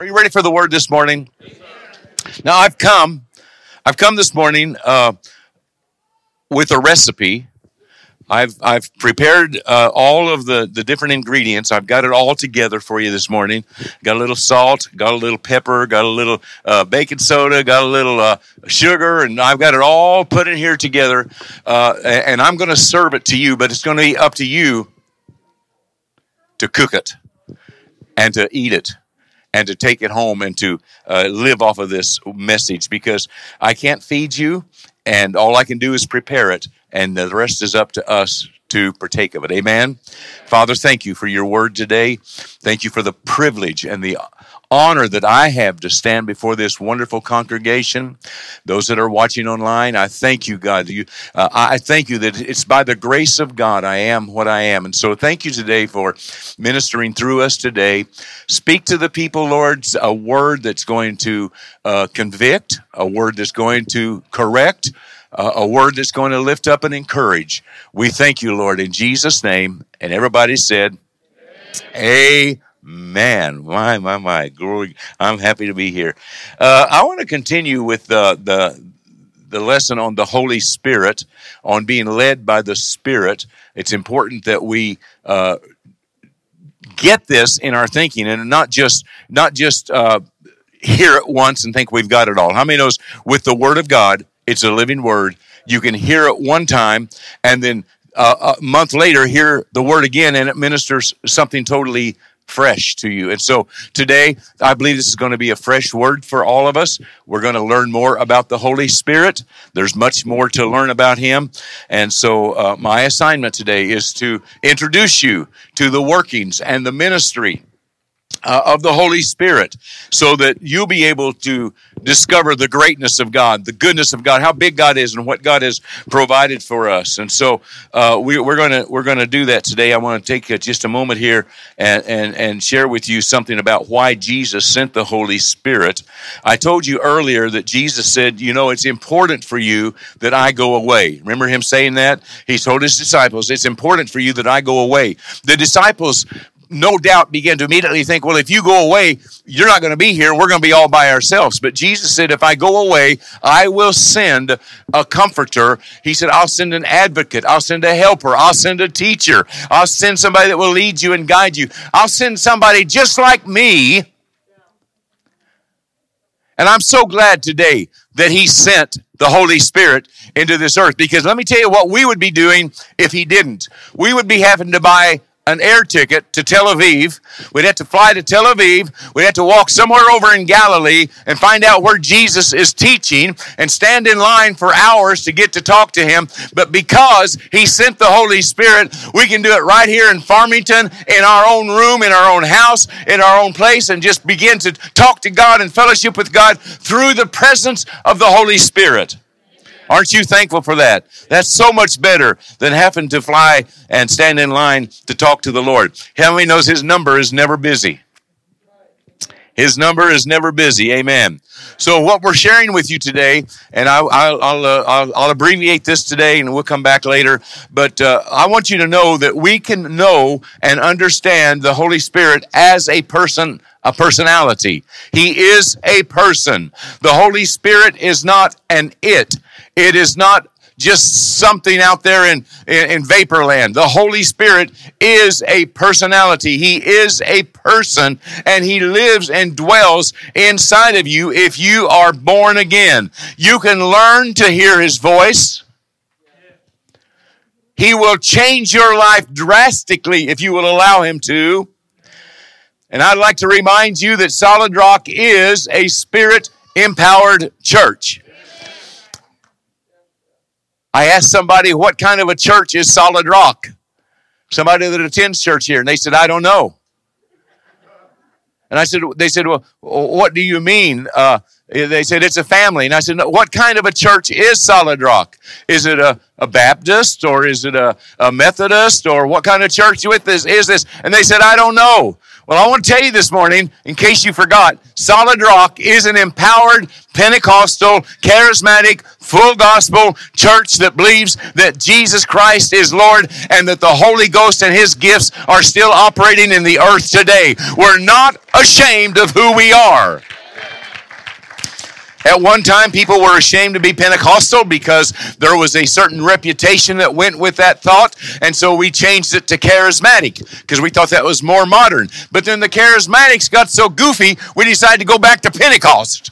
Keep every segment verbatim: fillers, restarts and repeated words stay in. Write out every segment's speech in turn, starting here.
Are you ready for the word this morning? Now, I've come, I've come this morning uh, with a recipe. I've I've prepared uh, all of the, the different ingredients. I've got it all together for you this morning. Got a little salt, got a little pepper, got a little uh, baking soda, got a little uh, sugar, and I've got it all put in here together. Uh, and I'm going to serve it to you, but it's going to be up to you to cook it and to eat it and to take it home and to uh, live off of this message, because I can't feed you, and all I can do is prepare it, and the rest is up to us to partake of it. Amen? Father, thank you for your word today. Thank you for the privilege and the honor that I have to stand before this wonderful congregation. Those that are watching online, I thank you, God. You, uh, I thank you that it's by the grace of God I am what I am. And so thank you today for ministering through us today. Speak to the people, Lord, a word that's going to uh, convict, a word that's going to correct, uh, a word that's going to lift up and encourage. We thank you, Lord, in Jesus' name. And everybody said, Amen. Man, my, my, my, glory. I'm happy to be here. Uh, I want to continue with the, the, the lesson on the Holy Spirit, on being led by the Spirit. It's important that we uh, get this in our thinking and not just, not just uh, hear it once and think we've got it all. How many knows with the Word of God, it's a living Word. You can hear it one time and then uh, a month later hear the Word again, and it ministers something totally fresh to you. And so today, I believe this is going to be a fresh word for all of us. We're going to learn more about the Holy Spirit. There's much more to learn about Him. And so uh, my assignment today is to introduce you to the workings and the ministry Uh, of the Holy Spirit, so that you'll be able to discover the greatness of God, the goodness of God, how big God is, and what God has provided for us. And so uh, we, we're going to we're going to do that today. I want to take uh, just a moment here and, and and share with you something about why Jesus sent the Holy Spirit. I told you earlier that Jesus said, you know, it's important for you that I go away. Remember Him saying that? He told His disciples, it's important for you that I go away. The disciples no doubt began to immediately think, well, if you go away, you're not going to be here. We're going to be all by ourselves. But Jesus said, if I go away, I will send a comforter. He said, I'll send an advocate. I'll send a helper. I'll send a teacher. I'll send somebody that will lead you and guide you. I'll send somebody just like me. And I'm so glad today that He sent the Holy Spirit into this earth, because let me tell you what we would be doing if He didn't. We would be having to buy an air ticket to Tel Aviv. We'd have to fly to Tel Aviv. We'd have to walk somewhere over in Galilee and find out where Jesus is teaching and stand in line for hours to get to talk to Him. But because He sent the Holy Spirit, we can do it right here in Farmington, in our own room, in our own house, in our own place, and just begin to talk to God and fellowship with God through the presence of the Holy Spirit. Aren't you thankful for that? That's so much better than having to fly and stand in line to talk to the Lord. How many knows His number is never busy? His number is never busy. Amen. So what we're sharing with you today, and I, I'll, I'll, uh, I'll, I'll abbreviate this today, and we'll come back later. But uh, I want you to know that we can know and understand the Holy Spirit as a person, a personality. He is a person. The Holy Spirit is not an it. It is not just something out there in, in, in Vaporland. The Holy Spirit is a personality. He is a person, and He lives and dwells inside of you if you are born again. You can learn to hear His voice. He will change your life drastically if you will allow Him to. And I'd like to remind you that Solid Rock is a Spirit-empowered church. I asked somebody, what kind of a church is Solid Rock? Somebody that attends church here. And they said, I don't know. And I said, they said, well, what do you mean? Uh, they said, it's a family. And I said, no, what kind of a church is Solid Rock? Is it a, a Baptist, or is it a, a Methodist, or what kind of church with this is this? And they said, I don't know. Well, I want to tell you this morning, in case you forgot, Solid Rock is an empowered, Pentecostal, charismatic, full gospel church that believes that Jesus Christ is Lord and that the Holy Ghost and His gifts are still operating in the earth today. We're not ashamed of who we are. At one time, people were ashamed to be Pentecostal because there was a certain reputation that went with that thought, and so we changed it to charismatic because we thought that was more modern. But then the charismatics got so goofy, we decided to go back to Pentecost.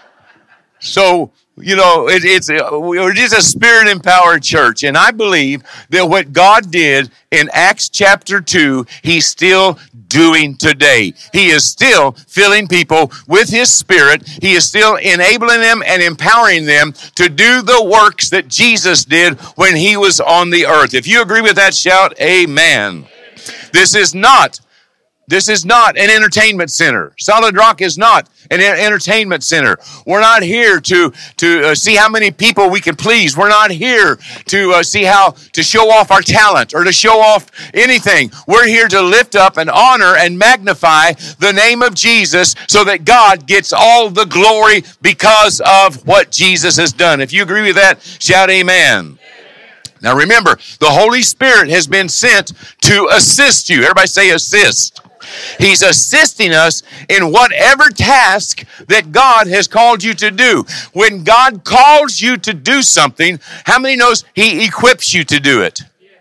So, you know, it, it's it is a spirit-empowered church, and I believe that what God did in Acts chapter two, He's still doing today. He is still filling people with His Spirit. He is still enabling them and empowering them to do the works that Jesus did when He was on the earth. If you agree with that, shout amen. This is not This is not an entertainment center. Solid Rock is not an entertainment center. We're not here to, to uh, see how many people we can please. We're not here to uh, see how to show off our talent or to show off anything. We're here to lift up and honor and magnify the name of Jesus so that God gets all the glory because of what Jesus has done. If you agree with that, shout amen. Now remember, the Holy Spirit has been sent to assist you. Everybody say assist. He's assisting us in whatever task that God has called you to do. When God calls you to do something, how many knows He equips you to do it?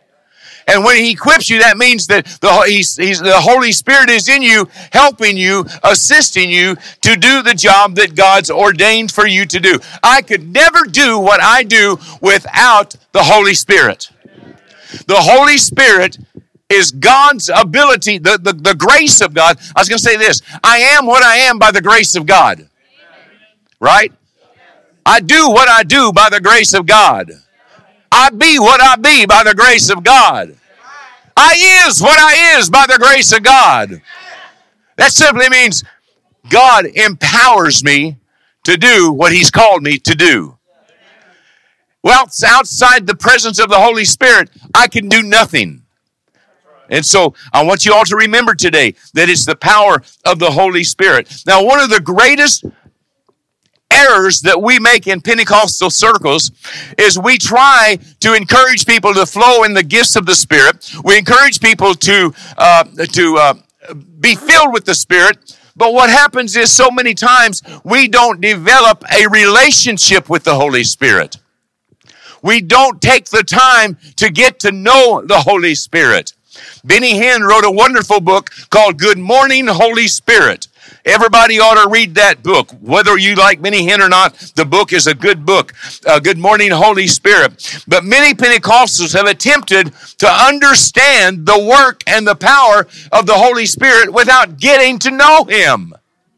And when He equips you, that means that the, he's, he's, the Holy Spirit is in you, helping you, assisting you to do the job that God's ordained for you to do. I could never do what I do without the Holy Spirit. The Holy Spirit is God's ability, the, the, the grace of God. I was going to say this. I am what I am by the grace of God. Right? I do what I do by the grace of God. I be what I be by the grace of God. I is what I is by the grace of God. That simply means God empowers me to do what He's called me to do. Well, outside the presence of the Holy Spirit, I can do nothing. And so I want you all to remember today that it's the power of the Holy Spirit. Now, one of the greatest errors that we make in Pentecostal circles is we try to encourage people to flow in the gifts of the Spirit. We encourage people to uh, to uh, be filled with the Spirit. But what happens is so many times we don't develop a relationship with the Holy Spirit. We don't take the time to get to know the Holy Spirit. Benny Hinn wrote a wonderful book called Good Morning, Holy Spirit. Everybody ought to read that book. Whether you like Benny Hinn or not, the book is a good book. Uh, Good Morning, Holy Spirit. But many Pentecostals have attempted to understand the work and the power of the Holy Spirit without getting to know Him.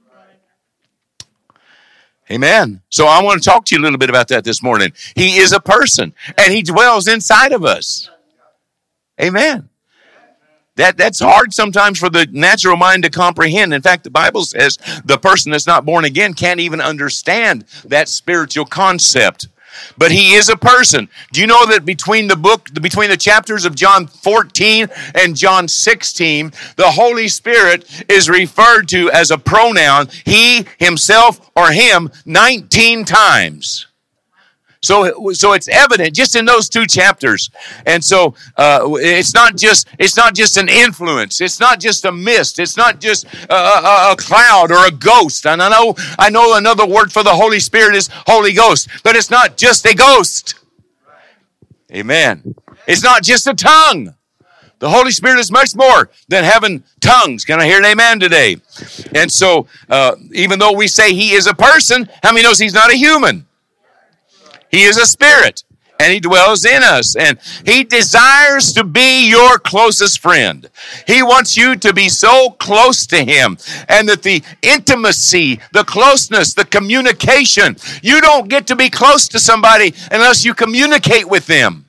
Amen. So I want to talk to you a little bit about that this morning. He is a person, and He dwells inside of us. Amen. That, that's hard sometimes for the natural mind to comprehend. In fact, the Bible says the person that's not born again can't even understand that spiritual concept. But He is a person. Do you know that between the book, between the chapters of John fourteen and John sixteen, the Holy Spirit is referred to as a pronoun, He, Himself, or Him, nineteen times. So, so it's evident just in those two chapters, and so uh, it's not just it's not just an influence. It's not just a mist. It's not just a, a, a cloud or a ghost. And I know I know another word for the Holy Spirit is Holy Ghost, but it's not just a ghost. Amen. It's not just a tongue. The Holy Spirit is much more than having tongues. Can I hear an amen today? And so, uh, even though we say He is a person, how many knows He's not a human? He is a spirit, and He dwells in us, and He desires to be your closest friend. He wants you to be so close to Him, and that the intimacy, the closeness, the communication, you don't get to be close to somebody unless you communicate with them.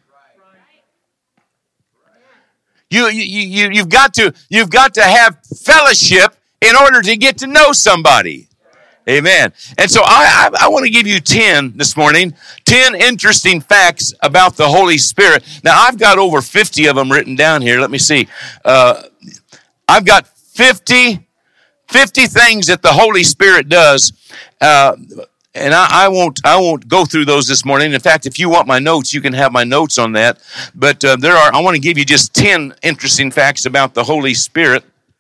You, you, you, you've got to, you've got to have fellowship in order to get to know somebody. Amen. And so I, I, I want to give you ten this morning, ten interesting facts about the Holy Spirit. Now, I've got over fifty of them written down here. Let me see. Uh, I've got fifty fifty things that the Holy Spirit does. Uh, and I, I won't I won't go through those this morning. In fact, if you want my notes, you can have my notes on that. But uh, there are I want to give you just ten interesting facts about the Holy Spirit.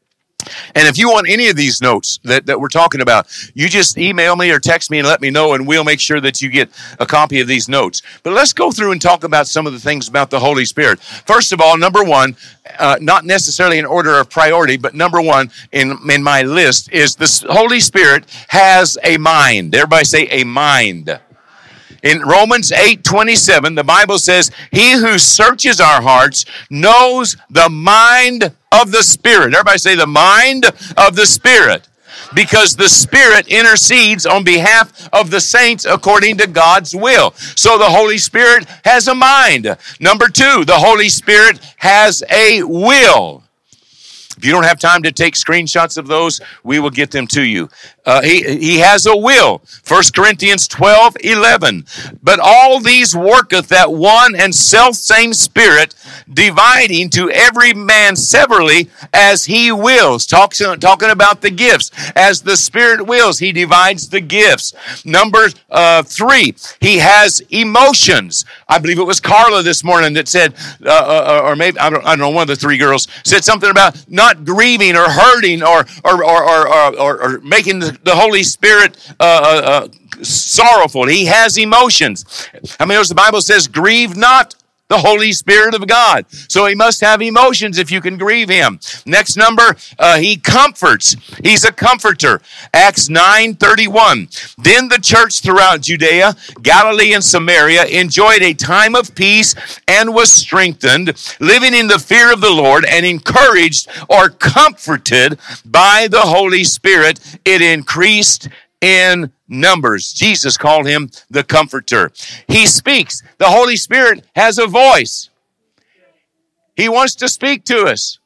And if you want any of these notes that, that we're talking about, you just email me or text me and let me know, and we'll make sure that you get a copy of these notes. But let's go through and talk about some of the things about the Holy Spirit. First of all, number one, uh, not necessarily in order of priority, but number one in, in my list is the Holy Spirit has a mind. Everybody say a mind. In Romans eight twenty-seven, the Bible says, he who searches our hearts knows the mind of the Spirit. Everybody say the mind of the Spirit. Because the Spirit intercedes on behalf of the saints according to God's will. So the Holy Spirit has a mind. Number two, the Holy Spirit has a will. If you don't have time to take screenshots of those, we will get them to you. Uh, he, he has a will. First Corinthians twelve eleven. But all these worketh that one and self-same Spirit, dividing to every man severally as he wills. Talk, talking about the gifts. As the Spirit wills, he divides the gifts. Number uh, three, he has emotions. I believe it was Carla this morning that said, uh, uh, or maybe, I don't, I don't know, one of the three girls said something about not grieving or hurting or or or or, or, or making the, the Holy Spirit uh, uh, sorrowful. He has emotions. I mean, as the Bible says, grieve not the Holy Spirit of God. So he must have emotions if you can grieve him. Next number, uh, he comforts. He's a comforter. Acts nine thirty-one. Then the church throughout Judea, Galilee, and Samaria enjoyed a time of peace and was strengthened, living in the fear of the Lord and encouraged or comforted by the Holy Spirit. It increased in numbers. Jesus called him the Comforter. He speaks. The Holy Spirit has a voice. He wants to speak to us.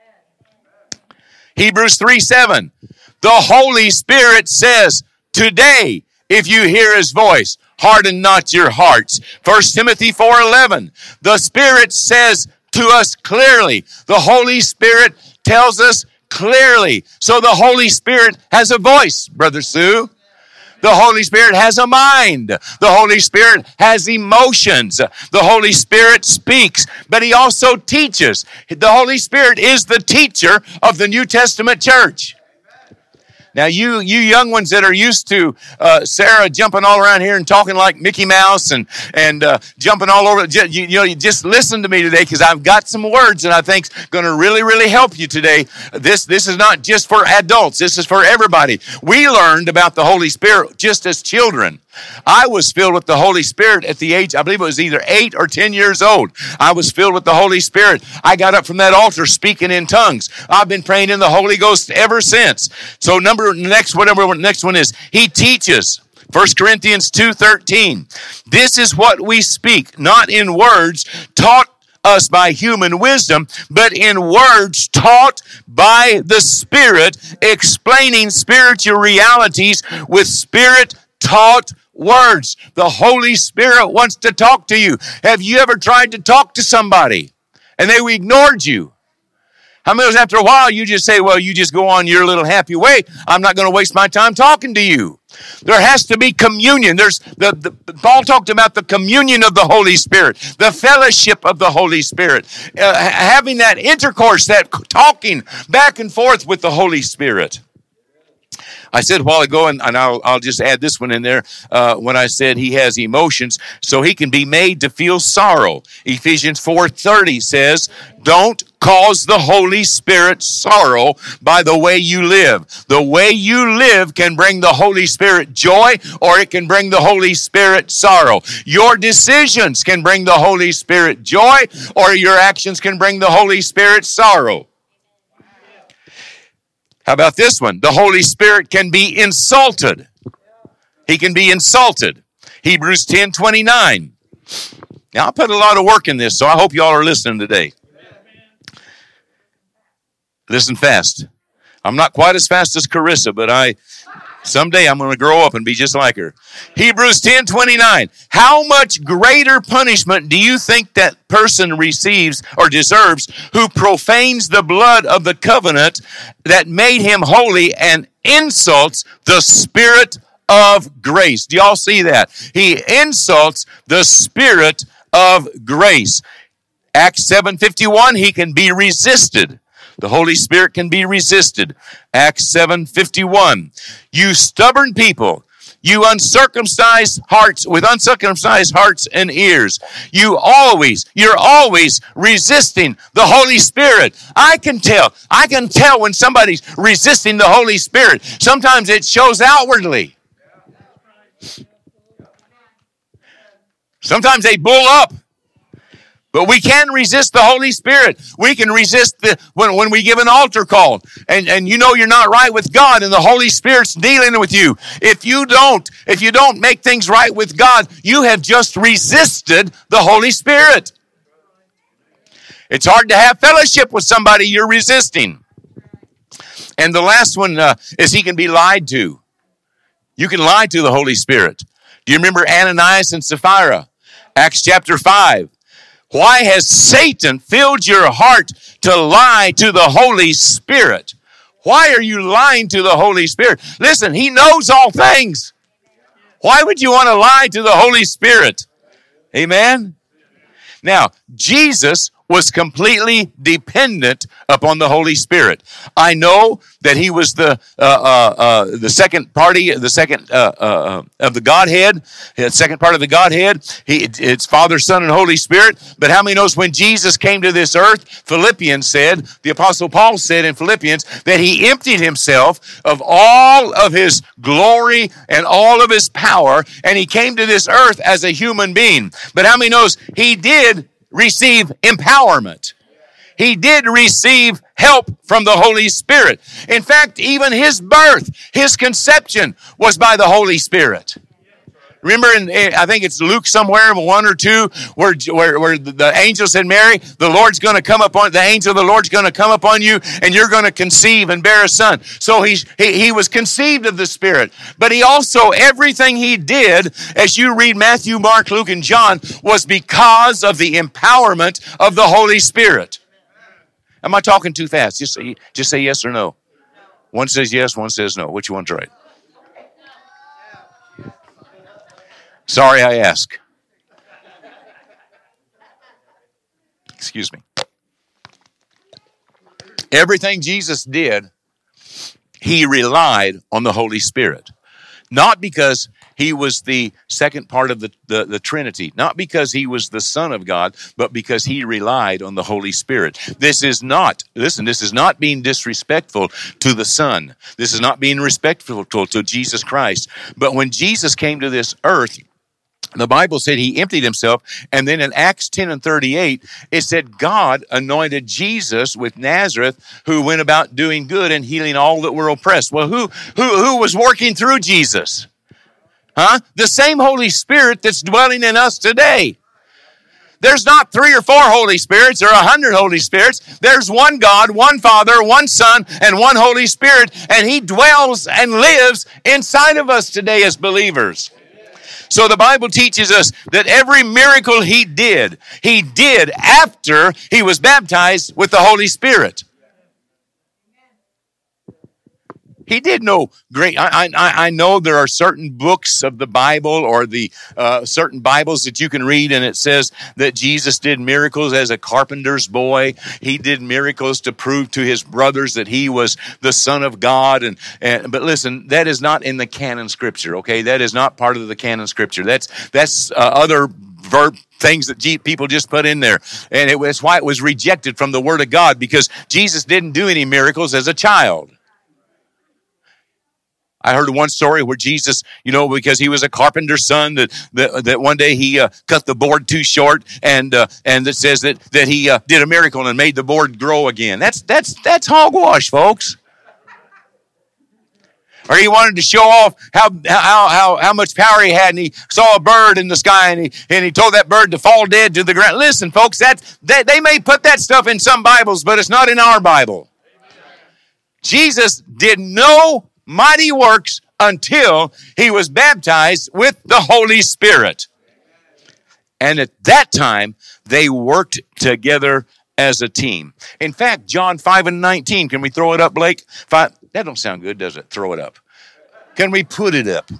Hebrews three seven. The Holy Spirit says, today, if you hear his voice, harden not your hearts. First Timothy four eleven. The Spirit says to us clearly. The Holy Spirit tells us clearly. So the Holy Spirit has a voice, Brother Sue. The Holy Spirit has a mind. The Holy Spirit has emotions. The Holy Spirit speaks, but he also teaches. The Holy Spirit is the teacher of the New Testament church. Now, you you young ones that are used to uh, Sarah jumping all around here and talking like Mickey Mouse and and uh, jumping all over, you, you know, you just listen to me today because I've got some words that I think's going to really, really help you today. This this is not just for adults. This is for everybody. We learned about the Holy Spirit just as children. I was filled with the Holy Spirit at the age, I believe it was either eight or ten years old. I was filled with the Holy Spirit. I got up from that altar speaking in tongues. I've been praying in the Holy Ghost ever since. So number next, whatever next one is, he teaches. First Corinthians two thirteen. This is what we speak, not in words taught us by human wisdom, but in words taught by the Spirit, explaining spiritual realities with Spirit-taught words. The Holy Spirit wants to talk to you. Have you ever tried to talk to somebody and they ignored you? How many of us after a while you just say, well, you just go on your little happy way. I'm not going to waste my time talking to you. There has to be communion. There's the, the Paul talked about the communion of the Holy Spirit, the fellowship of the Holy Spirit, uh, having that intercourse, that talking back and forth with the Holy Spirit. I said a while ago, and, and I'll, I'll just add this one in there, uh, when I said he has emotions, so he can be made to feel sorrow. Ephesians four thirty says, don't cause the Holy Spirit sorrow by the way you live. The way you live can bring the Holy Spirit joy, or it can bring the Holy Spirit sorrow. Your decisions can bring the Holy Spirit joy, or your actions can bring the Holy Spirit sorrow. How about this one? The Holy Spirit can be insulted. He can be insulted. Hebrews ten twenty-nine. Now, I put a lot of work in this, so I hope you all are listening today. Listen fast. I'm not quite as fast as Carissa, but I Someday I'm going to grow up and be just like her. Hebrews ten twenty-nine. How much greater punishment do you think that person receives or deserves who profanes the blood of the covenant that made him holy and insults the Spirit of grace? Do y'all see that? He insults the Spirit of grace. Acts seven fifty-one, he can be resisted. The Holy Spirit can be resisted. Acts seven fifty-one. You stubborn people, you uncircumcised hearts, with uncircumcised hearts and ears, you always, you're always resisting the Holy Spirit. I can tell. I can tell when somebody's resisting the Holy Spirit. Sometimes it shows outwardly. Sometimes they bull up. But we can resist the Holy Spirit. We can resist the when, when we give an altar call and, and you know you're not right with God and the Holy Spirit's dealing with you. If you don't, if you don't make things right with God, you have just resisted the Holy Spirit. It's hard to have fellowship with somebody you're resisting. And the last one uh, is he can be lied to. You can lie to the Holy Spirit. Do you remember Ananias and Sapphira? Acts chapter five. Why has Satan filled your heart to lie to the Holy Spirit? Why are you lying to the Holy Spirit? Listen, he knows all things. Why would you want to lie to the Holy Spirit? Amen? Now, Jesus was completely dependent upon the Holy Spirit. I know that he was the uh, uh, uh, the second party, the second uh, uh, of the Godhead, the second part of the Godhead. He, it's Father, Son, and Holy Spirit. But how many knows when Jesus came to this earth? Philippians said, the Apostle Paul said in Philippians that he emptied himself of all of his glory and all of his power, and he came to this earth as a human being. But how many knows he did receive empowerment? He did receive help from the Holy Spirit. In fact, even his birth, his conception was by the Holy Spirit. Remember, in, I think it's Luke somewhere, one or two, where, where, where the angel said, Mary, the Lord's going to come upon, the angel of the Lord's going to come upon you, and you're going to conceive and bear a son. So he, he, he was conceived of the Spirit. But he also, everything he did, as you read Matthew, Mark, Luke, and John, was because of the empowerment of the Holy Spirit. Am I talking too fast? Just say, just say yes or no. One says yes, one says no. Which one's right? Sorry, I ask. Excuse me. Everything Jesus did, he relied on the Holy Spirit. Not because he was the second part of the, the, the Trinity. Not because he was the Son of God, but because he relied on the Holy Spirit. This is not, listen, this is not being disrespectful to the Son. This is not being respectful to, to Jesus Christ. But when Jesus came to this earth, the Bible said he emptied himself, and then in Acts ten and thirty-eight, it said God anointed Jesus with Nazareth, who went about doing good and healing all that were oppressed. Well, who who who was working through Jesus? Huh? The same Holy Spirit that's dwelling in us today. There's not three or four Holy Spirits or a hundred Holy Spirits. There's one God, one Father, one Son, and one Holy Spirit, and he dwells and lives inside of us today as believers. So the Bible teaches us that every miracle he did, he did after he was baptized with the Holy Spirit. He did no great. I, I, I know there are certain books of the Bible or the uh, certain Bibles that you can read, and it says that Jesus did miracles as a carpenter's boy. He did miracles to prove to his brothers that he was the Son of God. And, and but listen, that is not in the canon Scripture. Okay, that is not part of the canon Scripture. That's that's uh, other verb things that people just put in there, and it was why it was rejected from the Word of God, because Jesus didn't do any miracles as a child. I heard one story where Jesus, you know, because he was a carpenter's son, that that, that one day he uh, cut the board too short, and uh, and it says that that he uh, did a miracle and made the board grow again. That's that's that's hogwash, folks. Or he wanted to show off how how how how much power he had, and he saw a bird in the sky, and he and he told that bird to fall dead to the ground. Listen, folks, that that they may put that stuff in some Bibles, but it's not in our Bible. Jesus did no mighty works until he was baptized with the Holy Spirit. And at that time, they worked together as a team. In fact, John five and nineteen, can we throw it up, Blake? Five, that don't sound good, does it? Throw it up. Can we put it up?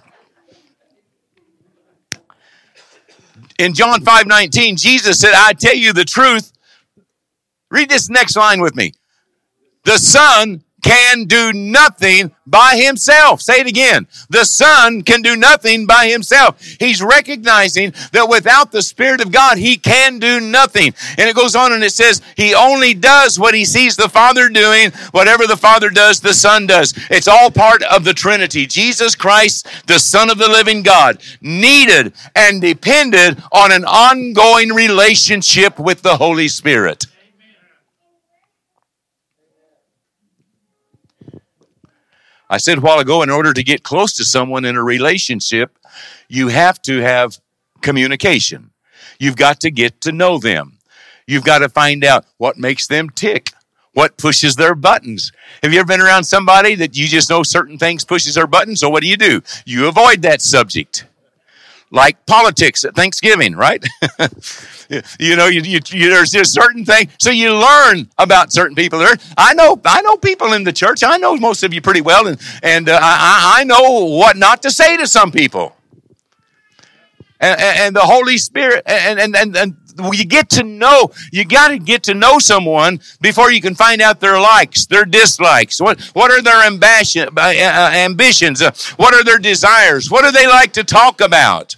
In John five nineteen, Jesus said, I tell you the truth. Read this next line with me. The Son can do nothing by himself. Say it again. The Son can do nothing by himself. He's recognizing that without the Spirit of God, he can do nothing. And it goes on and it says, he only does what he sees the Father doing. Whatever the Father does, the Son does. It's all part of the Trinity. Jesus Christ, the Son of the living God, needed and depended on an ongoing relationship with the Holy Spirit. I said a while ago, in order to get close to someone in a relationship, you have to have communication. You've got to get to know them. You've got to find out what makes them tick, what pushes their buttons. Have you ever been around somebody that you just know certain things pushes their buttons? So what do you do? You avoid that subject. Like politics at Thanksgiving, right? you know, you, you, you, there's just certain things. So you learn about certain people. There, I know, I know people in the church. I know most of you pretty well, and and uh, I, I know what not to say to some people. And, and the Holy Spirit, and and and and you get to know. You got to get to know someone before you can find out their likes, their dislikes. What what are their ambition, uh, uh, ambitions? Uh, what are their desires? What do they like to talk about?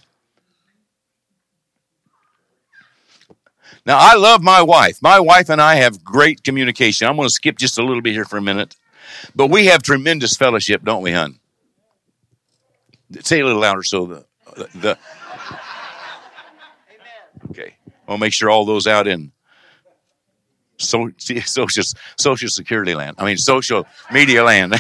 Now, I love my wife. My wife and I have great communication. I'm going to skip just a little bit here for a minute. But we have tremendous fellowship, don't we, hon? Say it a little louder so the... the okay. I'll make sure all those out in so, social, social security land. I mean, social media land.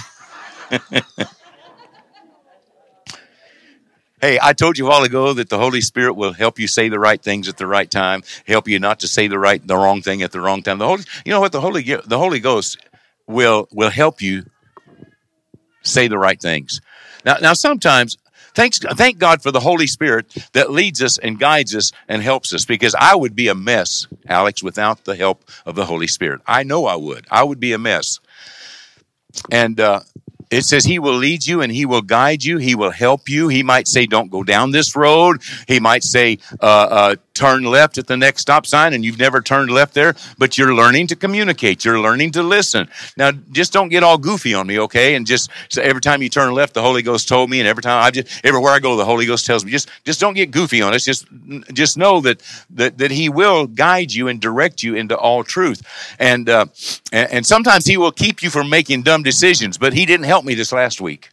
Hey, I told you a while ago that the Holy Spirit will help you say the right things at the right time, help you not to say the right, the wrong thing at the wrong time. The Holy, you know what? The Holy, the Holy Ghost will will help you say the right things. Now, now sometimes, thanks, thank God for the Holy Spirit that leads us and guides us and helps us. Because I would be a mess, Alex, without the help of the Holy Spirit. I know I would. I would be a mess. And uh, it says he will lead you and he will guide you. He will help you. He might say, don't go down this road. He might say, uh, uh, turn left at the next stop sign, and you've never turned left there, but you're learning to communicate. You're learning to listen. Now, just don't get all goofy on me, okay? And just so every time you turn left, the Holy Ghost told me, and every time I just, everywhere I go, the Holy Ghost tells me. Just, just don't get goofy on us. Just, just know that, that, that he will guide you and direct you into all truth. And, uh, and, and sometimes he will keep you from making dumb decisions, but he didn't help me this last week.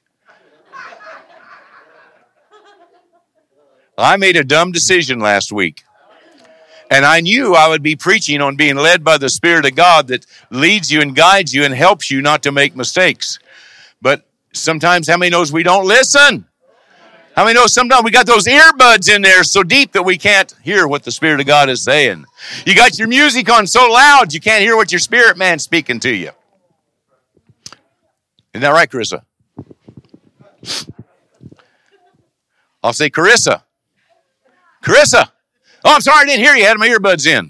I made a dumb decision last week. And I knew I would be preaching on being led by the Spirit of God that leads you and guides you and helps you not to make mistakes. But sometimes, how many knows we don't listen? How many knows sometimes we got those earbuds in there so deep that we can't hear what the Spirit of God is saying? You got your music on so loud you can't hear what your spirit man's speaking to you. Isn't that right, Carissa? I'll say Carissa. Carissa. Oh, I'm sorry, I didn't hear you. I had my earbuds in.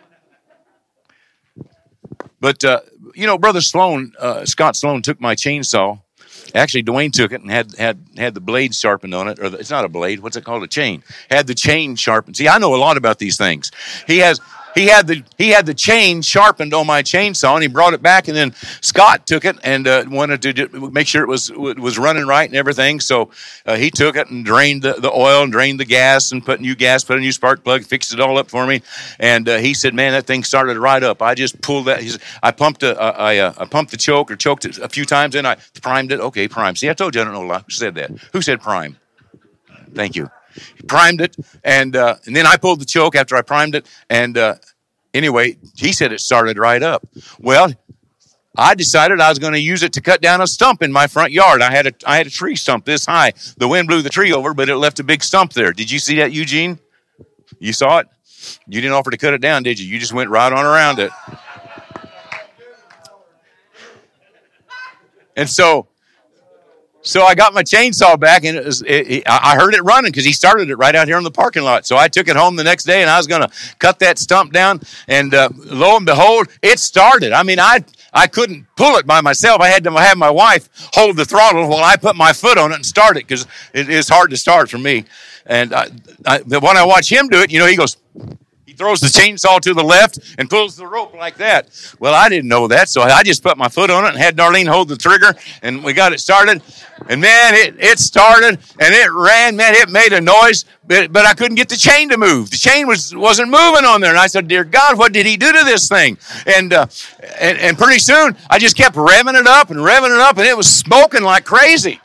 But, uh, you know, Brother Sloan, uh, Scott Sloan took my chainsaw. Actually, Dwayne took it and had had had the blade sharpened on it. Or the, it's not a blade. What's it called? A chain. Had the chain sharpened. See, I know a lot about these things. He has... He had the he had the chain sharpened on my chainsaw, and he brought it back. And then Scott took it and uh, wanted to make sure it was was running right and everything. So uh, he took it and drained the, the oil and drained the gas and put new gas, put a new spark plug, fixed it all up for me. And uh, he said, "Man, that thing started right up. I just pulled that. He said, I pumped a, I, uh, I pumped the choke or choked it a few times, and I primed it. Okay, prime. See, I told you I don't know a lot. Who said that? Who said prime? Thank you." He primed it, and uh, and then I pulled the choke after I primed it, and uh, anyway, he said it started right up. Well, I decided I was going to use it to cut down a stump in my front yard. I had a I had a tree stump this high. The wind blew the tree over, but it left a big stump there. Did you see that, Eugene? You saw it? You didn't offer to cut it down, did you? You just went right on around it. And so So I got my chainsaw back, and it was, it, it, I heard it running because he started it right out here in the parking lot. So I took it home the next day, and I was going to cut that stump down. And uh, lo and behold, it started. I mean, I I couldn't pull it by myself. I had to have my wife hold the throttle while I put my foot on it and start it, because it is hard to start for me. And I, I, when I watch him do it, you know, he goes, he throws the chainsaw to the left and pulls the rope like that. Well, I didn't know that, so I just put my foot on it and had Darlene hold the trigger, and we got it started. And man, it, it started, and it ran. Man, it made a noise, but, but I couldn't get the chain to move. The chain was, wasn't moving on there. And I said, dear God, what did he do to this thing? And, uh, and, and pretty soon, I just kept revving it up and revving it up, and it was smoking like crazy.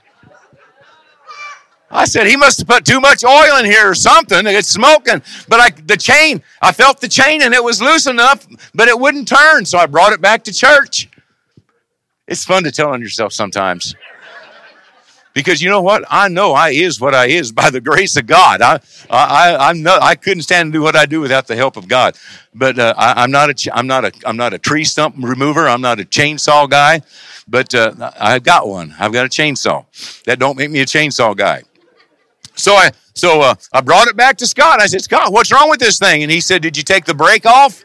I said, he must have put too much oil in here or something. It's smoking. But I, the chain, I felt the chain, and it was loose enough, but it wouldn't turn. So I brought it back to church. It's fun to tell on yourself sometimes. Because you know what? I know I is what I is by the grace of God. I, I, I'm not. I couldn't stand to do what I do without the help of God. But uh, I, I'm not a. I'm not a. I'm not a tree stump remover. I'm not a chainsaw guy. But uh, I've got one. I've got a chainsaw. That don't make me a chainsaw guy. So I. So uh, I brought it back to Scott. I said, Scott, what's wrong with this thing? And he said, did you take the brake off?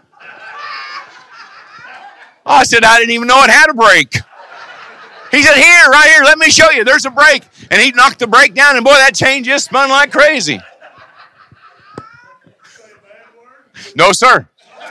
I said, I didn't even know it had a brake. He said, here, right here, let me show you. There's a brake. And he knocked the brake down, and boy, that chain just spun like crazy. No, sir.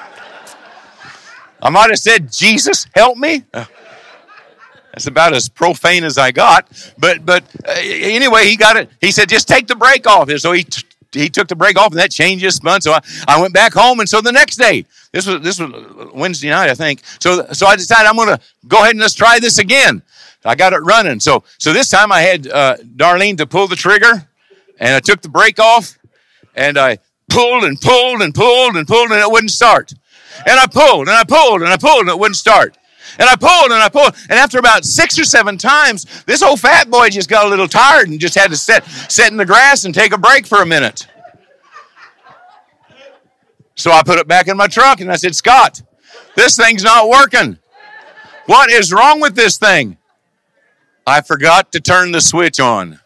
I might have said, Jesus, help me. That's about as profane as I got. But but uh, anyway, he got it. He said, just take the brake off. And so he t- he took the brake off, and that chain just spun. So I, I went back home, and so the next day, this was this was Wednesday night, I think. So so I decided I'm going to go ahead and let's try this again. I got it running. So so this time I had uh, Darlene to pull the trigger, and I took the brake off, and I pulled and pulled and pulled and pulled, and it wouldn't start. And I pulled, and I pulled, and I pulled, and it wouldn't start. And I pulled, and I pulled, and after about six or seven times, this old fat boy just got a little tired and just had to sit, sit in the grass and take a break for a minute. So I put it back in my truck, and I said, Scott, this thing's not working. What is wrong with this thing? I forgot to turn the switch on.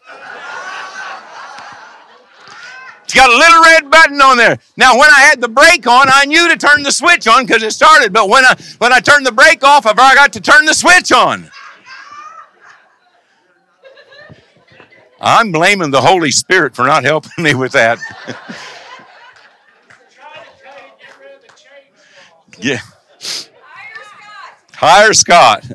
It's got a little red button on there. Now, when I had the brake on, I knew to turn the switch on because it started. But when I when I turned the brake off, I forgot to turn the switch on. I'm blaming the Holy Spirit for not helping me with that. Yeah. Hire Scott.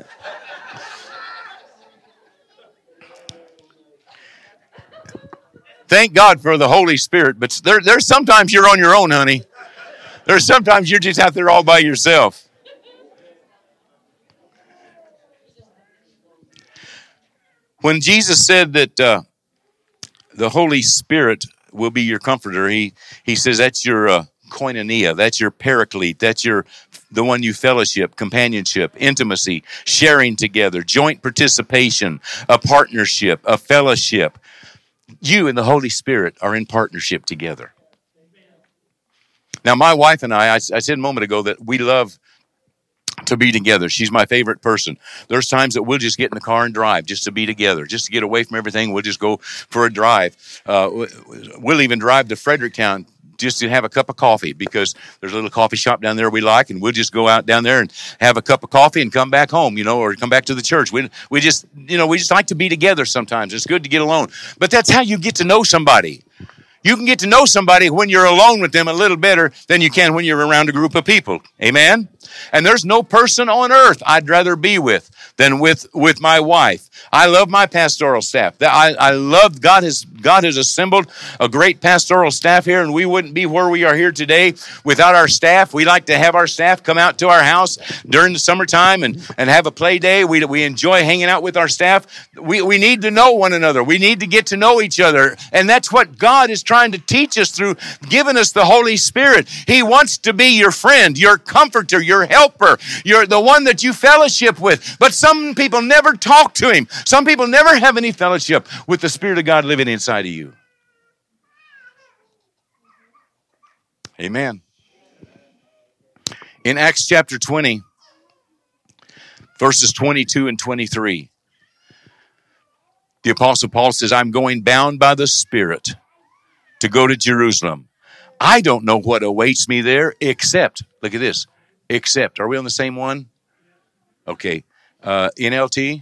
Thank God for the Holy Spirit, but there, there's sometimes you're on your own, honey. There's sometimes you're just out there all by yourself. When Jesus said that uh, the Holy Spirit will be your comforter, he, he says that's your uh, koinonia, that's your paraclete, that's your the one you fellowship, companionship, intimacy, sharing together, joint participation, a partnership, a fellowship. You and the Holy Spirit are in partnership together. Now, my wife and I, I, I said a moment ago that we love to be together. She's my favorite person. There's times that we'll just get in the car and drive just to be together, just to get away from everything. We'll just go for a drive. Uh, we'll even drive to Fredericktown just to have a cup of coffee because there's a little coffee shop down there we like, and we'll just go out down there and have a cup of coffee and come back home, you know, or come back to the church. We we just, you know, we just like to be together sometimes. It's good to get alone. But that's how you get to know somebody. You can get to know somebody when you're alone with them a little better than you can when you're around a group of people. Amen? And there's no person on earth I'd rather be with than with, with my wife. I love my pastoral staff. I, I love God has God has assembled a great pastoral staff here, and we wouldn't be where we are here today without our staff. We like to have our staff come out to our house during the summertime and, and have a play day. We we enjoy hanging out with our staff. We we need to know one another. We need to get to know each other. And that's what God is trying to teach us through giving us the Holy Spirit. He wants to be your friend, your comforter, your helper. You're the one that you fellowship with. But some people never talk to him. Some people never have any fellowship with the Spirit of God living inside of you. Amen. In Acts chapter twenty, verses twenty-two and twenty-three, The Apostle Paul says, I'm going bound by the Spirit to go to Jerusalem. I don't know what awaits me there except, look at this, except, are we on the same one? Okay, uh, N L T.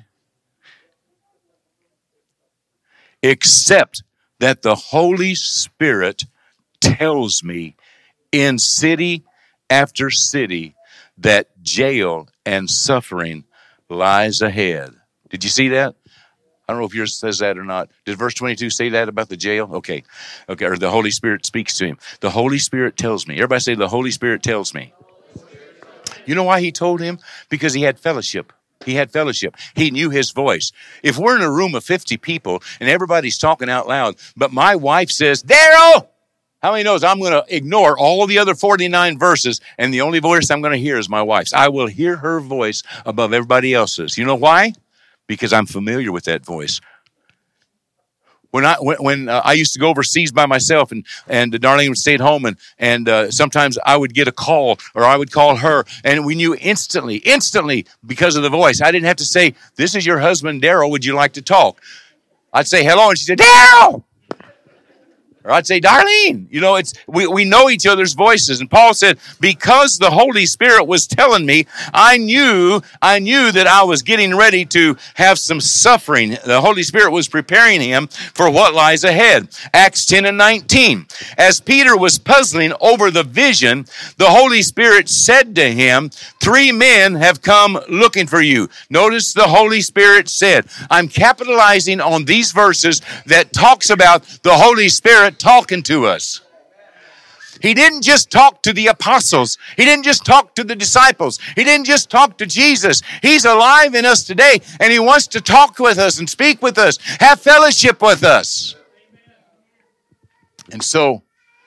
Except that the Holy Spirit tells me in city after city that jail and suffering lies ahead. Did you see that? I don't know if yours says that or not. Did verse twenty-two say that about the jail? Okay. Okay. Or the Holy Spirit speaks to him. The Holy Spirit tells me. Everybody say, the Holy Spirit tells me. You know why he told him? Because he had fellowship. He had fellowship. He knew his voice. If we're in a room of fifty people and everybody's talking out loud, but my wife says, Daryl, how many knows I'm going to ignore all the other forty-nine verses and the only voice I'm going to hear is my wife's. I will hear her voice above everybody else's. You know why? Because I'm familiar with that voice. When I when, when uh, I used to go overseas by myself, and and Darlene would stay at home, and and uh, sometimes I would get a call, or I would call her, and we knew instantly, instantly because of the voice. I didn't have to say, "This is your husband, Daryl. Would you like to talk?" I'd say hello, and she said, "Daryl." Or I'd say, Darlene, you know, it's we, we know each other's voices. And Paul said, because the Holy Spirit was telling me, I knew, I knew that I was getting ready to have some suffering. The Holy Spirit was preparing him for what lies ahead. Acts ten and nineteen. As Peter was puzzling over the vision, the Holy Spirit said to him, three men have come looking for you. Notice the Holy Spirit said. I'm capitalizing on these verses that talks about the Holy Spirit talking to us. He didn't just talk to the apostles. He didn't just talk to the disciples. He didn't just talk to Jesus. He's alive in us today, and he wants to talk with us and speak with us, have fellowship with us. And so,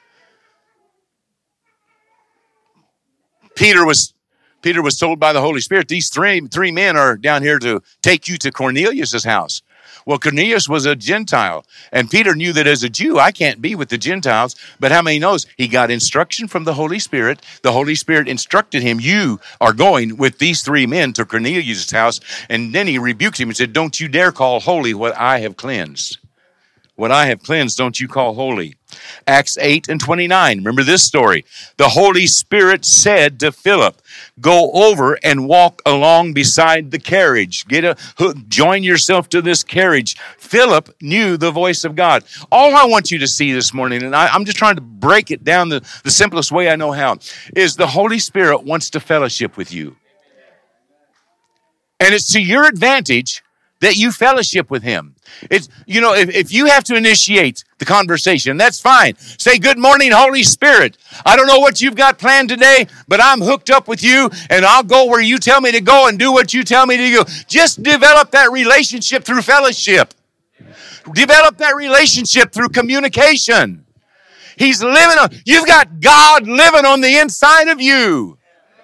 Peter was Peter was told by the Holy Spirit, these three, three men are down here to take you to Cornelius' house. Well, Cornelius was a Gentile, and Peter knew that as a Jew, I can't be with the Gentiles, but how many knows? He got instruction from the Holy Spirit. The Holy Spirit instructed him, you are going with these three men to Cornelius' house, and then he rebuked him and said, don't you dare call holy what I have cleansed. What I have cleansed, don't you call holy. Acts eight and twenty-nine. Remember this story. The Holy Spirit said to Philip, go over and walk along beside the carriage. Get a join yourself to this carriage. Philip knew the voice of God. All I want you to see this morning, and I, I'm just trying to break it down the, the simplest way I know how, is the Holy Spirit wants to fellowship with you. And it's to your advantage that you fellowship with him. It's, you know, if, if you have to initiate the conversation, that's fine. Say, good morning, Holy Spirit. I don't know what you've got planned today, but I'm hooked up with you, and I'll go where you tell me to go and do what you tell me to do. Just develop that relationship through fellowship. Develop that relationship through communication. He's living on, you've got God living on the inside of you.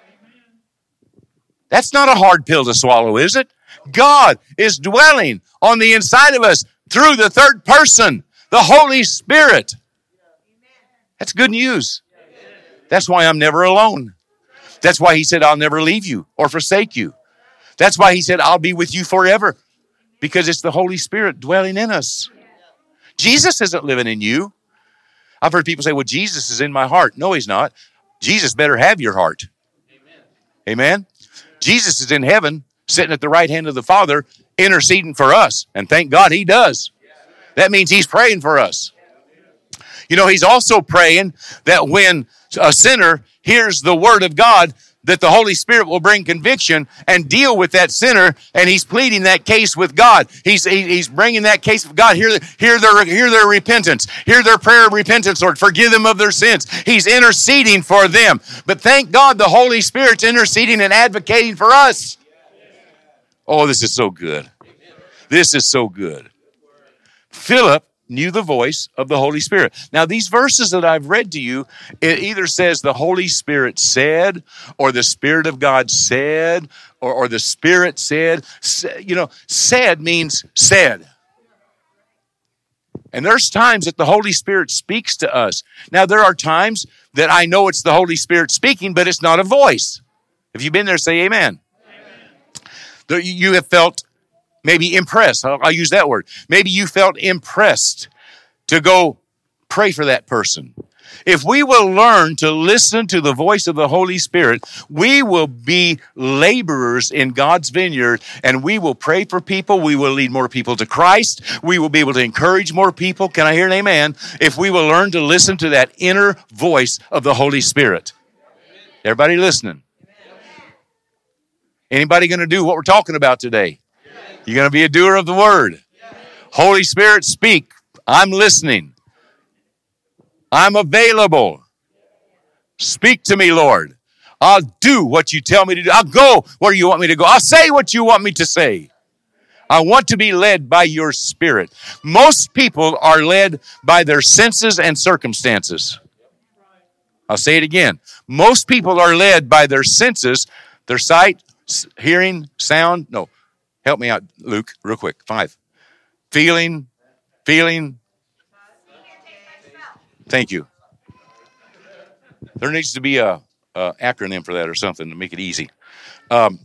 That's not a hard pill to swallow, is it? God is dwelling on the inside of us through the third person, the Holy Spirit. That's good news. That's why I'm never alone. That's why he said, I'll never leave you or forsake you. That's why he said, I'll be with you forever, because it's the Holy Spirit dwelling in us. Jesus isn't living in you. I've heard people say, well, Jesus is in my heart. No, he's not. Jesus better have your heart. Amen. Jesus is in heaven, sitting at the right hand of the Father, interceding for us. And thank God he does. That means he's praying for us. You know, he's also praying that when a sinner hears the word of God, that the Holy Spirit will bring conviction and deal with that sinner, and he's pleading that case with God. He's he's bringing that case with God. Hear, hear, their, hear their repentance. Hear their prayer of repentance, Lord. Forgive them of their sins. He's interceding for them. But thank God the Holy Spirit's interceding and advocating for us. Oh, this is so good. This is so good. Philip knew the voice of the Holy Spirit. Now, these verses that I've read to you, it either says the Holy Spirit said, or the Spirit of God said, or, or the Spirit said. You know, said means said. And there's times that the Holy Spirit speaks to us. Now, there are times that I know it's the Holy Spirit speaking, but it's not a voice. If you've been there, say amen. You have felt maybe impressed. I'll, I'll use that word. Maybe you felt impressed to go pray for that person. If we will learn to listen to the voice of the Holy Spirit, we will be laborers in God's vineyard, and we will pray for people. We will lead more people to Christ. We will be able to encourage more people. Can I hear an amen? If we will learn to listen to that inner voice of the Holy Spirit. Everybody listening? Anybody going to do what we're talking about today? You're going to be a doer of the word. Holy Spirit, speak. I'm listening. I'm available. Speak to me, Lord. I'll do what you tell me to do. I'll go where you want me to go. I'll say what you want me to say. I want to be led by your Spirit. Most people are led by their senses and circumstances. I'll say it again. Most people are led by their senses, their sight, hearing, sound. No, help me out, Luke, real quick. Five. Feeling, feeling. Thank you. There needs to be a, a acronym for that or something to make it easy. Um,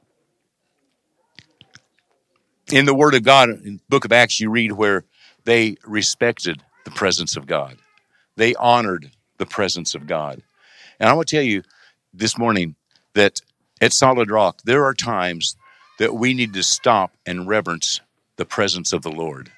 in the Word of God, in the book of Acts, you read where they respected the presence of God. They honored the presence of God. And I want to tell you this morning that at Solid Rock, there are times that we need to stop and reverence the presence of the Lord.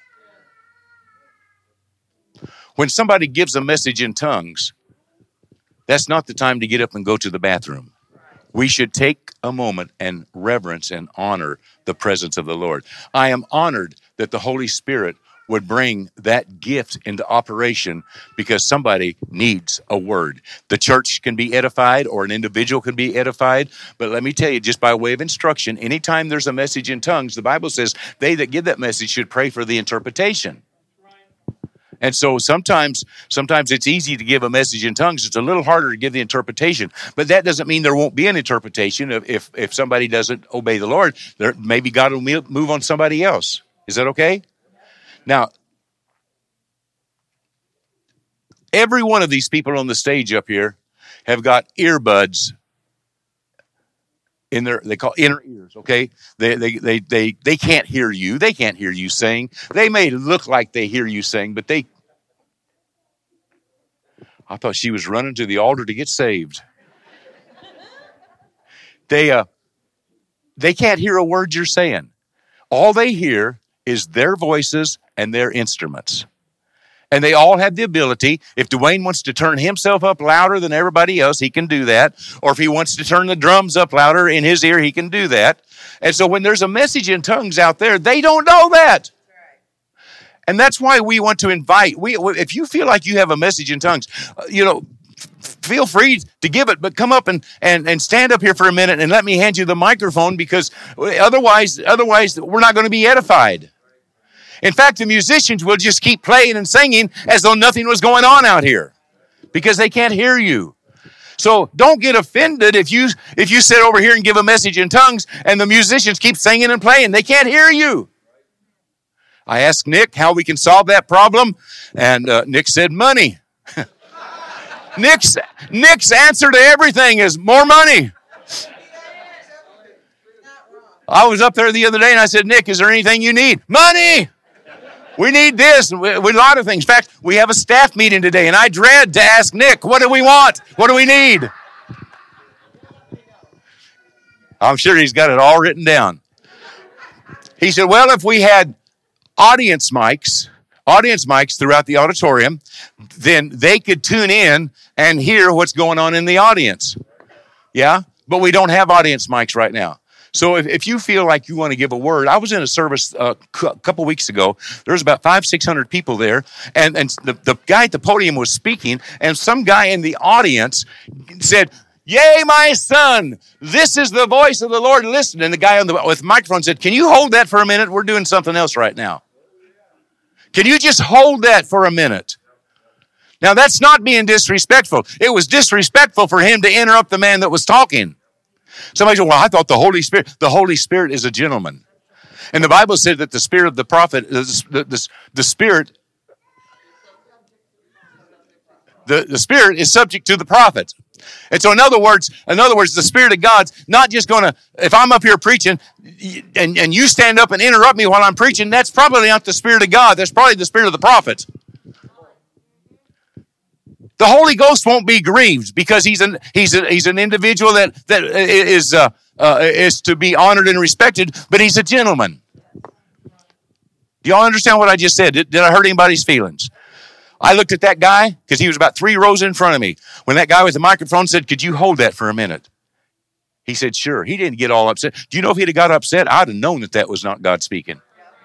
When somebody gives a message in tongues, that's not the time to get up and go to the bathroom. We should take a moment and reverence and honor the presence of the Lord. I am honored that the Holy Spirit would bring that gift into operation because somebody needs a word. The church can be edified or an individual can be edified, but let me tell you, just by way of instruction, anytime there's a message in tongues, the Bible says they that give that message should pray for the interpretation. And so sometimes, sometimes it's easy to give a message in tongues. It's a little harder to give the interpretation. But that doesn't mean there won't be an interpretation if if, if somebody doesn't obey the Lord. There, maybe God will move on somebody else. Is that okay? Now, every one of these people on the stage up here have got earbuds in their, they call inner ears, okay? They, they, they, they, they can't hear you. They can't hear you sing. They may look like they hear you sing, but they, I thought she was running to the altar to get saved. They, uh, they can't hear a word you're saying. All they hear is their voices and their instruments. And they all have the ability, if Dwayne wants to turn himself up louder than everybody else, he can do that. Or if he wants to turn the drums up louder in his ear, he can do that. And so when there's a message in tongues out there, they don't know that. And that's why we want to invite, we, if you feel like you have a message in tongues, you know, feel free to give it, but come up and, and, and stand up here for a minute and let me hand you the microphone, because otherwise, otherwise we're not going to be edified. In fact, the musicians will just keep playing and singing as though nothing was going on out here because they can't hear you. So don't get offended if you if you sit over here and give a message in tongues and the musicians keep singing and playing. They can't hear you. I asked Nick how we can solve that problem, and uh, Nick said money. Nick's, Nick's answer to everything is more money. I was up there the other day and I said, Nick, is there anything you need? Money! We need this. We, we, a lot of things. In fact, we have a staff meeting today, and I dread to ask Nick, what do we want? What do we need? I'm sure he's got it all written down. He said, well, if we had audience mics, audience mics throughout the auditorium, then they could tune in and hear what's going on in the audience. Yeah? But we don't have audience mics right now. So if, if you feel like you want to give a word, I was in a service uh, a couple weeks ago. There was about five, six hundred people there, and and the, the guy at the podium was speaking, and some guy in the audience said, "Yea, my son, this is the voice of the Lord. Listen." And the guy on the with the microphone said, "Can you hold that for a minute? We're doing something else right now. Can you just hold that for a minute?" Now that's not being disrespectful. It was disrespectful for him to interrupt the man that was talking. Somebody said, well, I thought the Holy Spirit, the Holy Spirit is a gentleman. And the Bible said that the spirit of the prophet, the, the, the spirit, the, the spirit is subject to the prophet. And so in other words, in other words, the Spirit of God's not just going to, if I'm up here preaching and, and you stand up and interrupt me while I'm preaching, that's probably not the Spirit of God. That's probably the spirit of the prophet. The Holy Ghost won't be grieved because he's an he's a, he's an individual that that is uh, uh, is to be honored and respected, but he's a gentleman. Do y'all understand what I just said? Did, did I hurt anybody's feelings? I looked at that guy because he was about three rows in front of me. When that guy with the microphone said, "Could you hold that for a minute?" He said, "Sure." He didn't get all upset. Do you know if he'd have got upset, I'd have known that that was not God speaking.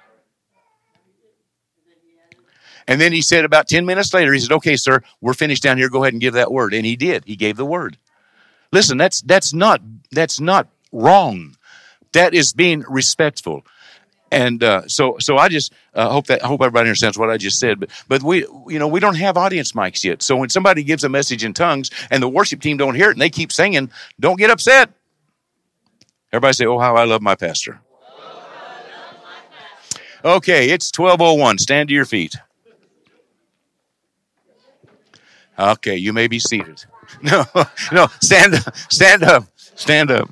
And then he said about ten minutes later, he said, "Okay, sir, we're finished down here. Go ahead and give that word." And he did. He gave the word. Listen, that's that's not that's not wrong. That is being respectful. And uh, so, so I just uh, hope that I hope everybody understands what I just said. But, but we, you know, we don't have audience mics yet. So when somebody gives a message in tongues and the worship team don't hear it and they keep singing, don't get upset. Everybody say, "Oh, how I love my pastor." Okay, it's twelve oh one. Stand to your feet. Okay, you may be seated. No, no, stand up, stand up, stand up.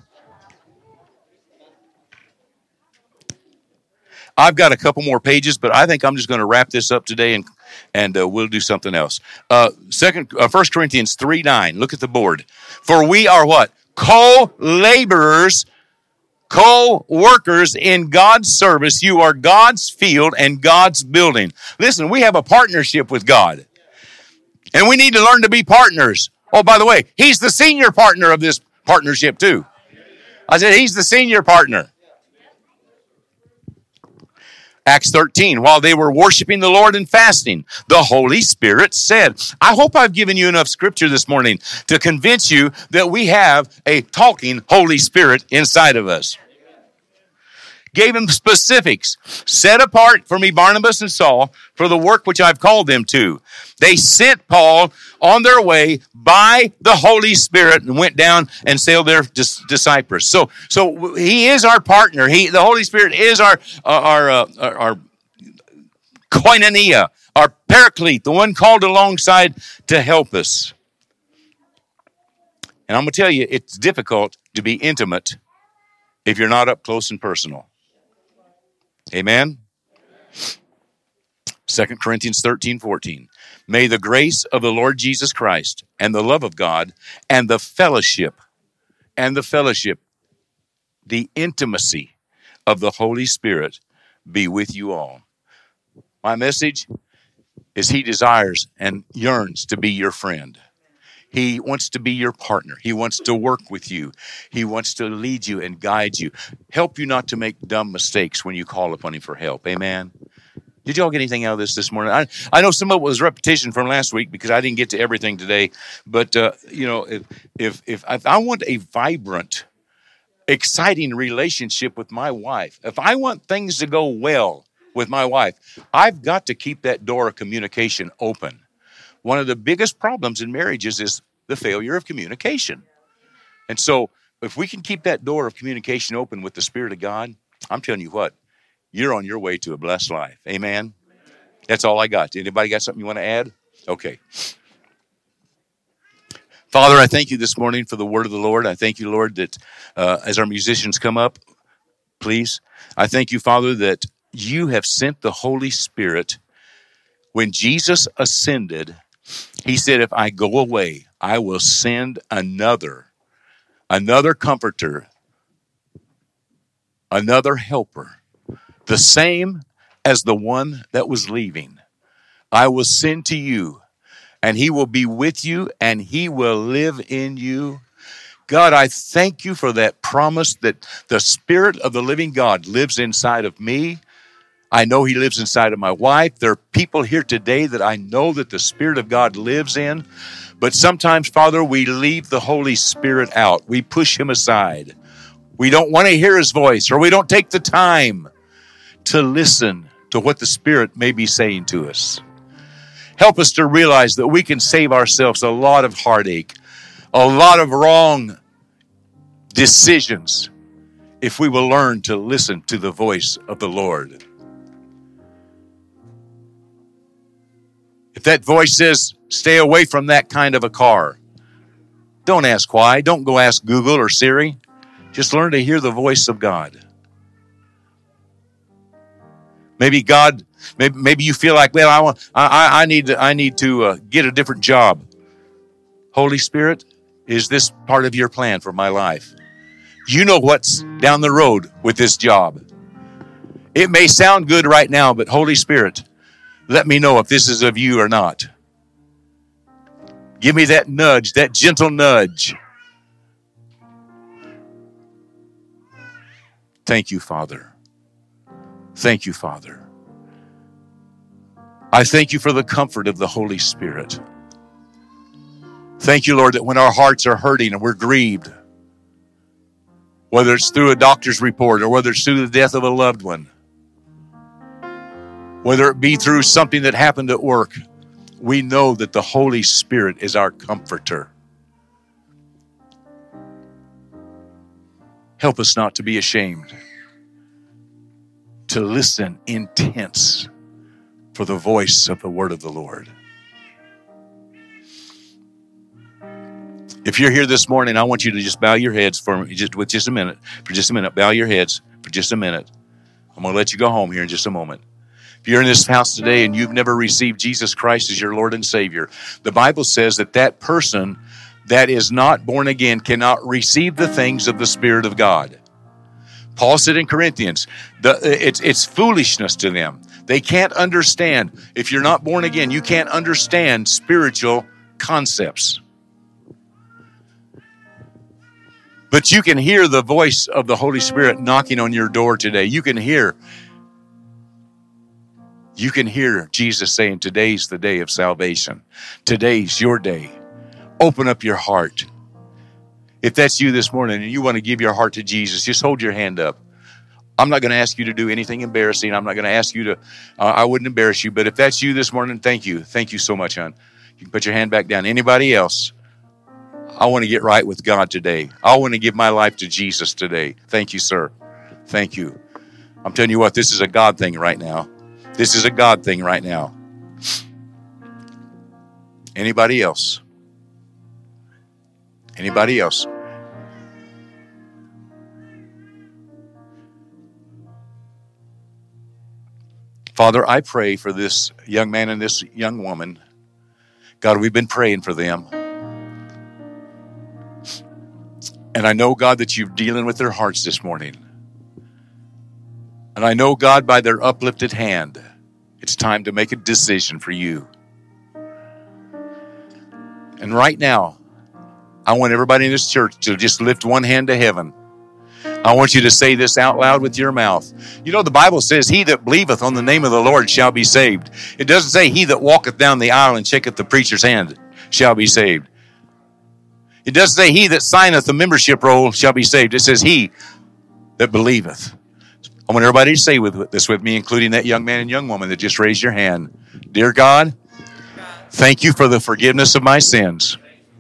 I've got a couple more pages, but I think I'm just going to wrap this up today, and and uh, we'll do something else. Uh, second, uh, First Corinthians three nine. Look at the board. For we are what? Co-laborers, co-workers in God's service. You are God's field and God's building. Listen, we have a partnership with God, and we need to learn to be partners. Oh, by the way, He's the senior partner of this partnership too. I said He's the senior partner. Acts thirteen, while they were worshiping the Lord and fasting, the Holy Spirit said, I hope I've given you enough scripture this morning to convince you that we have a talking Holy Spirit inside of us. Gave him specifics. Set apart for me Barnabas and Saul for the work which I've called them to. They sent Paul on their way by the Holy Spirit and went down and sailed there to, to Cyprus. So, so he is our partner. He, the Holy Spirit is our our uh, our, our koinonia, our paraclete, the one called alongside to help us. And I'm going to tell you, it's difficult to be intimate if you're not up close and personal. Amen? Second Corinthians thirteen fourteen. May the grace of the Lord Jesus Christ and the love of God and the fellowship, and the fellowship, the intimacy of the Holy Spirit be with you all. My message is He desires and yearns to be your friend. He wants to be your partner. He wants to work with you. He wants to lead you and guide you. Help you not to make dumb mistakes when you call upon Him for help. Amen? Did y'all get anything out of this this morning? I, I know some of it was repetition from last week because I didn't get to everything today. But, uh, you know, if, if, if, if I want a vibrant, exciting relationship with my wife, if I want things to go well with my wife, I've got to keep that door of communication open. One of the biggest problems in marriages is the failure of communication. And so if we can keep that door of communication open with the Spirit of God, I'm telling you what, you're on your way to a blessed life. Amen? That's all I got. Anybody got something you want to add? Okay. Father, I thank you this morning for the word of the Lord. I thank you, Lord, that uh, as our musicians come up, please, I thank you, Father, that you have sent the Holy Spirit. When Jesus ascended, He said, if I go away, I will send another, another comforter, another helper, the same as the one that was leaving. I will send to you, and He will be with you, and He will live in you. God, I thank you for that promise that the Spirit of the living God lives inside of me. I know He lives inside of my wife. There are people here today that I know that the Spirit of God lives in. But sometimes, Father, we leave the Holy Spirit out. We push Him aside. We don't want to hear His voice, or we don't take the time to listen to what the Spirit may be saying to us. Help us to realize that we can save ourselves a lot of heartache, a lot of wrong decisions, if we will learn to listen to the voice of the Lord. If that voice says, stay away from that kind of a car, Don't ask why. Don't go ask Google or Siri. Just learn to hear the voice of God. Maybe God, maybe, maybe you feel like, well, I want, I, I need to, I need to uh, get a different job. Holy Spirit, is this part of your plan for my life? You know what's down the road with this job. It may sound good right now, but Holy Spirit, let me know if this is of you or not. Give me that nudge, that gentle nudge. Thank you, Father. Thank you, Father. I thank you for the comfort of the Holy Spirit. Thank you, Lord, that when our hearts are hurting and we're grieved, whether it's through a doctor's report or whether it's through the death of a loved one, whether it be through something that happened at work, we know that the Holy Spirit is our comforter. Help us not to be ashamed, to listen intense for the voice of the word of the Lord. If you're here this morning, I want you to just bow your heads for me, just with just a minute. For just a minute, bow your heads for just a minute. I'm going to let you go home here in just a moment. If you're in this house today and you've never received Jesus Christ as your Lord and Savior, the Bible says that that person that is not born again cannot receive the things of the Spirit of God. Paul said in Corinthians, the, it's, it's foolishness to them. They can't understand. If you're not born again, you can't understand spiritual concepts. But you can hear the voice of the Holy Spirit knocking on your door today. You can hear, you can hear Jesus saying, today's the day of salvation. Today's your day. Open up your heart. If that's you this morning and you want to give your heart to Jesus, just hold your hand up. I'm not going to ask you to do anything embarrassing. I'm not going to ask you to, uh, I wouldn't embarrass you. But if that's you this morning, thank you. Thank you so much, hon. You can put your hand back down. Anybody else? I want to get right with God today. I want to give my life to Jesus today. Thank you, sir. Thank you. I'm telling you what, this is a God thing right now. This is a God thing right now. Anybody else? Anybody else? Father, I pray for this young man and this young woman. God, we've been praying for them. And I know, God, that you're dealing with their hearts this morning. And I know, God, by their uplifted hand, it's time to make a decision for you. And right now, I want everybody in this church to just lift one hand to heaven. I want you to say this out loud with your mouth. You know, the Bible says, he that believeth on the name of the Lord shall be saved. It doesn't say, he that walketh down the aisle and shaketh the preacher's hand shall be saved. It doesn't say, he that signeth the membership roll shall be saved. It says, he that believeth. I want everybody to say with this with me, including that young man and young woman that just raised your hand. Dear God, thank you for the forgiveness of my sins.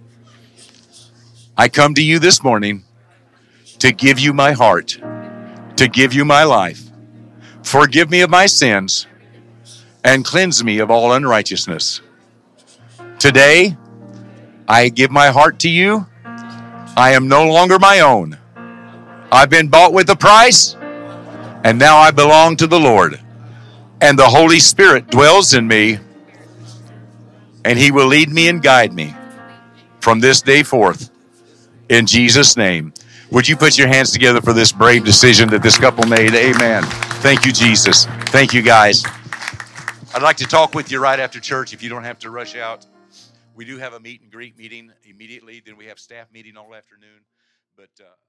I come to you this morning to give you my heart, to give you my life. Forgive me of my sins and cleanse me of all unrighteousness. Today, I give my heart to you. I am no longer my own. I've been bought with a price, and now I belong to the Lord. And the Holy Spirit dwells in me, and he will lead me and guide me from this day forth. In Jesus' name. Would you put your hands together for this brave decision that this couple made? Amen. Thank you, Jesus. Thank you, guys. I'd like to talk with you right after church if you don't have to rush out. We do have a meet and greet meeting immediately. Then we have staff meeting all afternoon. But... Uh